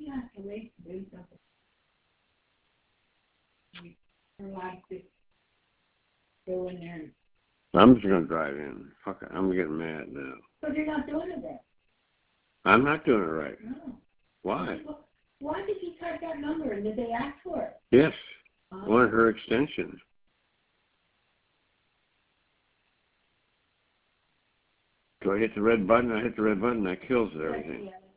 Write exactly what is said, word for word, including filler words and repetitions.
you have to wait to do something? Or like to go in there. I'm just going to drive in. Fuck it. I'm getting mad now. But you're not doing it then. I'm not doing it right. No. Why? Why did you type that number and did they ask for it? Yes. Uh, I wanted her extension. Do I hit the red button? I hit the red button. That kills everything. yeah.